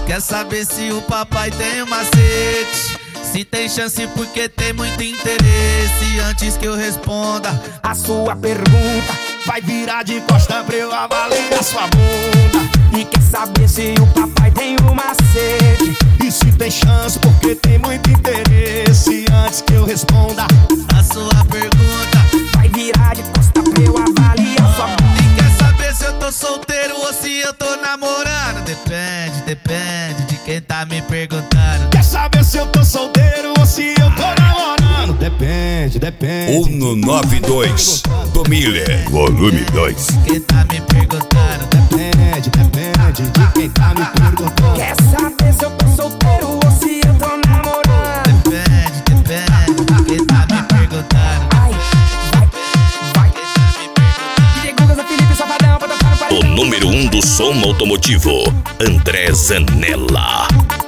Quer saber se o papai tem um macete? Se tem chance porque tem muito interesse. Antes que eu responda a sua pergunta, vai virar de costa pra eu avaliar sua bunda. E quer saber se o papai tem um macete? E se tem chance porque tem muito interesse. Antes que eu responda a sua pergunta, vai virar de costa pra eu avaliar sua bunda. E quer saber se eu tô solteiro ou se eu tô namorando? Depende de quem tá me perguntando. Quer saber se eu tô solteiro ou se eu tô namorando? Depende. 192 do Miller, volume 2. Quem tá me perguntando? Depende de quem tá me perguntando. Quer saber se eu tô solteiro ou se eu tô namorando? Depende de quem tá me perguntando. Vai. DJ Gugas, Felipe Safadão, pra tocar no país. O número 1 do som automotivo, André Zanella.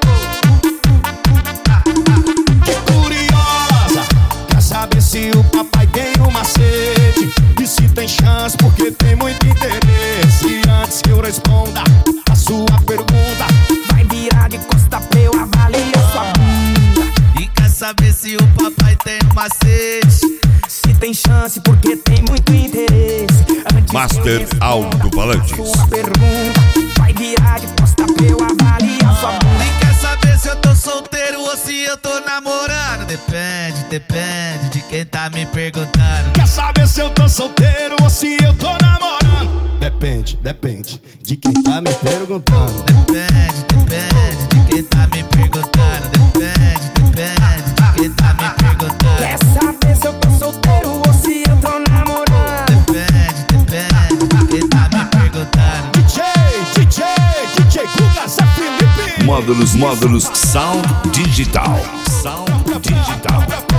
Saber se o papai tem um macete e se tem chance porque tem muito interesse. Antes que eu responda a sua pergunta, vai virar de costa pra eu avaliar sua bunda. E quer saber se o papai tem um macete? Se tem chance porque tem muito interesse. Antes Master Aldo Palantes. Sua pergunta, vai virar de costa pra eu avaliar sua bunda. E quer saber se eu tô solteiro ou se eu tô namorando? Depende de quem tá me perguntando. Quer saber se eu tô solteiro ou se eu tô namorando? Depende de quem tá me perguntando. Depende de quem tá me perguntando. Depende de quem tá me perguntando. Quer saber se eu tô solteiro ou se eu tô namorando? Depende de quem tá me perguntando. DJ Gugas, Felipe. Módulos Sound Digital.